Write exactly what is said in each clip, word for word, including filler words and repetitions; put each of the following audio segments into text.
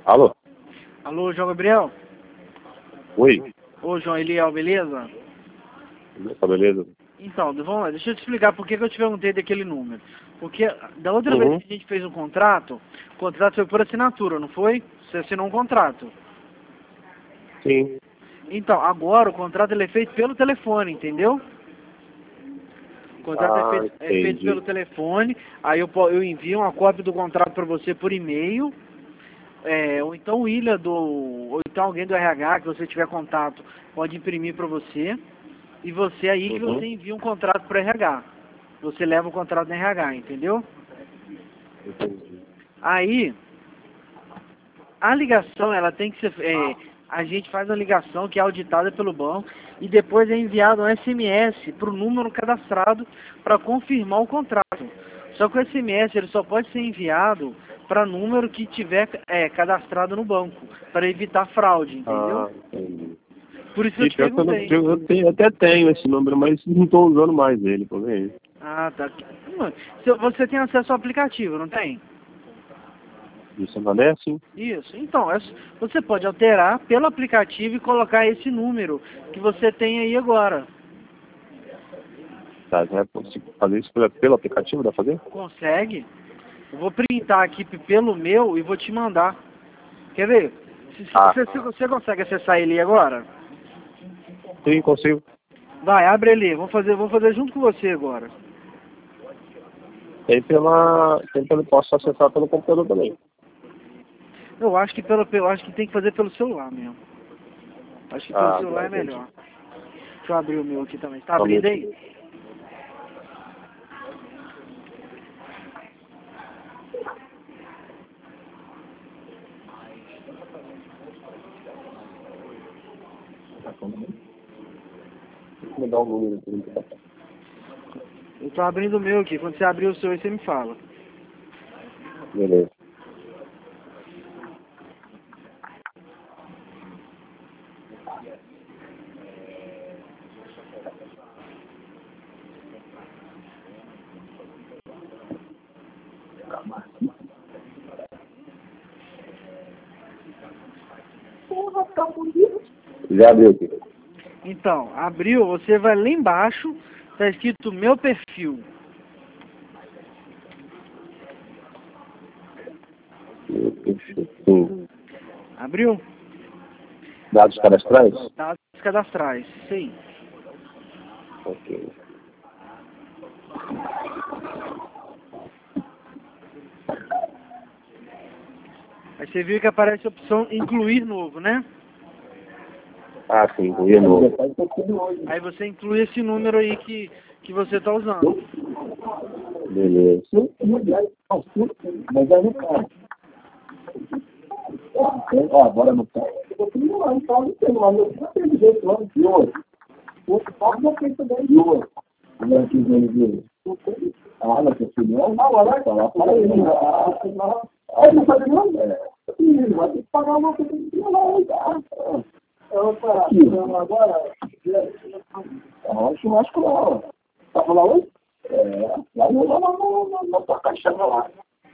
Alô? Alô, João Gabriel? Oi? Ô, João Eliel, beleza? Tá beleza? Então, vamos lá, deixa eu te explicar por que que eu te perguntei daquele número. Porque da outra Uhum. vez que a gente fez um contrato, o contrato foi por assinatura, não foi? Você assinou um contrato. Sim. Então, agora o contrato ele é feito pelo telefone, entendeu? O contrato Ah, é, feito, é feito entendi. pelo telefone, aí eu, po- eu envio uma cópia do contrato para você por e-mail, é, ou então o William do, ou então alguém do R H que você tiver contato pode imprimir para você, e você aí que Uhum. você envia um contrato para o R H. Você leva o contrato no R H, entendeu? Entendi. Aí, a ligação, ela tem que ser, é, a gente faz uma ligação que é auditada pelo banco e depois é enviado um S M S para o número cadastrado para confirmar o contrato. Só que o S M S ele só pode ser enviado para número que tiver é, cadastrado no banco, para evitar fraude, entendeu? Ah, entendi. Por isso que eu E te pior que eu, não, perguntei. eu, tenho, eu até tenho esse número, mas não estou usando mais ele, por aí. Ah, tá. Hum, se- Você tem acesso ao aplicativo, não tem? De Santander, sim. Isso. Então, é- você pode alterar pelo aplicativo e colocar esse número que você tem aí agora. Tá, já consigo fazer isso pelo, pelo aplicativo, dá pra fazer? Consegue? Eu vou printar aqui p- pelo meu e vou te mandar. Quer ver? Se- se- Ah. Você, você consegue acessar ele agora? Sim, consigo. Vai, abre ele. Vou fazer, vou fazer junto com você agora. Tem pela. Tem pelo. Posso acessar pelo computador também. Eu acho que pelo, eu acho que tem que fazer pelo celular mesmo. Acho que pelo Ah, celular é entendi. melhor. Deixa eu abrir o meu aqui também. Tá Só um abrindo minutinho. aí? Deixa eu mudar o número aqui. Eu tô abrindo o meu aqui. Quando você abrir o seu aí, você me fala. Beleza. Já abriu aqui. Então, abriu, você vai lá embaixo, tá escrito meu perfil. Sim. Abriu? Dados cadastrais? Dados cadastrais, sim. Ok. Aí você viu que aparece a opção incluir novo, né? Ah, sim, de novo. Aí você inclui esse número aí que, que você tá usando. Beleza. Mas aí no carro. Ó, agora no carro. Eu fui lá, então não tem, mas eu não tenho jeito lá de hoje. O outro carro não tem também de hoje. Não é que vem de ah, não tem não, não, olha lá, lá, para aí, lá. Aí não sabe não, é. Vai ter que pagar uma coisa de lá, tá? Opa, agora. Ah, churrasco lá, ó. Tá falando hoje? É, lá na tua caixinha lá.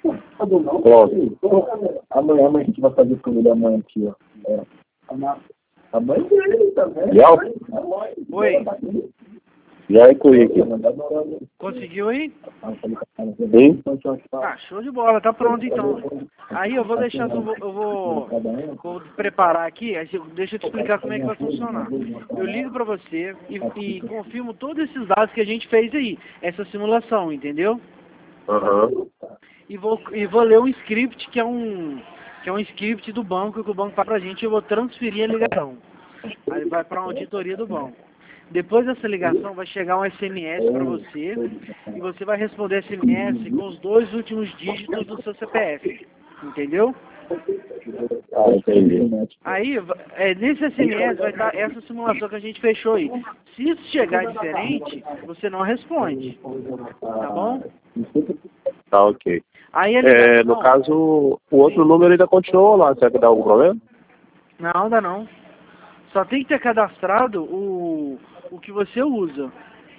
Pronto. Amanhã, amanhã a gente vai fazer comida amanhã aqui, ó. É. A mãe dele também. Já? A mãe. Oi, Já incluí aqui. conseguiu aí? Sim? Ah, show de bola, tá pronto então. Aí eu vou deixar, eu vou, eu vou, vou preparar aqui, aí você- deixa eu te explicar como é que vai funcionar. Eu ligo pra você e, e confirmo todos esses dados que a gente fez aí, essa simulação, entendeu? Aham. E vou, e vou ler um script que é um, que é um script do banco que o banco faz pra gente e eu vou transferir a ligação. Aí vai pra uma auditoria do banco. Depois dessa ligação vai chegar um S M S para você e você vai responder S M S com os dois últimos dígitos do seu C P F. Entendeu? Ah, entendi. Aí, é, nesse S M S vai estar essa simulação que a gente fechou aí. Se isso chegar diferente, você não responde. Tá bom? Tá, ok. Aí a É, ligação... no caso, o outro número ainda continuou lá. Será que dá algum problema? Não, dá não. Só tem que ter cadastrado o, o que você usa.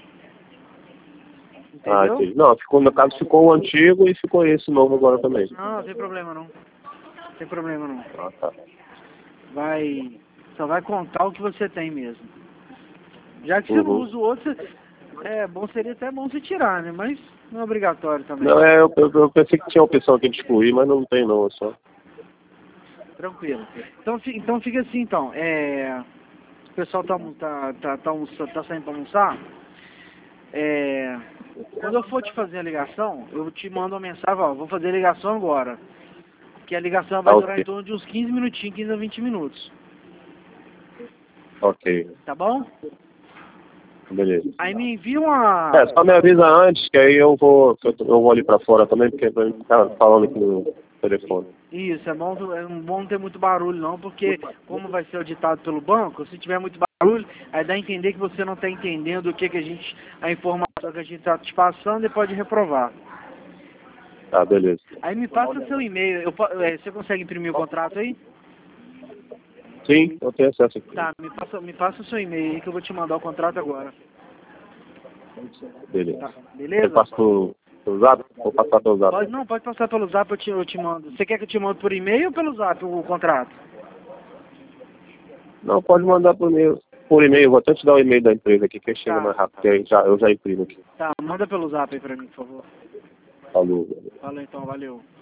Ah, Entendeu? entendi. Não, ficou, no caso ficou o antigo e ficou esse novo agora também. Não, não tem problema não. tem problema não. Ah, tá. Vai, só vai contar o que você tem mesmo. Já que você não Uhum. usa o outro, você- é bom, seria até bom você tirar, né? Mas não é obrigatório também. Não, é, eu, eu, eu pensei que tinha a opção aqui de excluir, mas não tem não, é só. Tranquilo. Então, fi- então fica assim, então. É, o pessoal tá, almo- tá, tá, tá, almoça- tá saindo para almoçar. É, quando eu for te fazer a ligação, eu te mando uma mensagem, ó, vou fazer a ligação agora. Que a ligação vai Ah, durar ok. em torno de uns quinze minutinhos, quinze a vinte minutos. Ok, Tá bom? beleza. Aí me envia uma... É, só me avisa antes, que aí eu vou, eu, eu vou ali pra fora também, porque vai ficar falando aqui no telefone. Isso, é bom, é bom não ter muito barulho não, porque como vai ser auditado pelo banco, se tiver muito barulho, aí dá a entender que você não está entendendo o que, que a gente, a informação que a gente está te passando e pode reprovar. Tá, beleza. Aí me passa seu e-mail, eu, po- é, você consegue imprimir o contrato aí? Sim, eu tenho acesso aqui. Tá, me passa, me passa o seu e-mail aí que eu vou te mandar o contrato agora. Beleza. Tá, Eu beleza? passo pro, pro zap? Vou passar pelo zap. Pode, não, pode passar pelo zap, eu te, eu te mando. Você quer que eu te mande por e-mail ou pelo zap o contrato? Não, pode mandar por e-mail. Por e-mail, vou até te dar o e-mail da empresa aqui, que chega Tá. mais rápido, que aí já, eu já imprimo aqui. Tá, manda pelo zap aí pra mim, por favor. Falou. Falou então, valeu.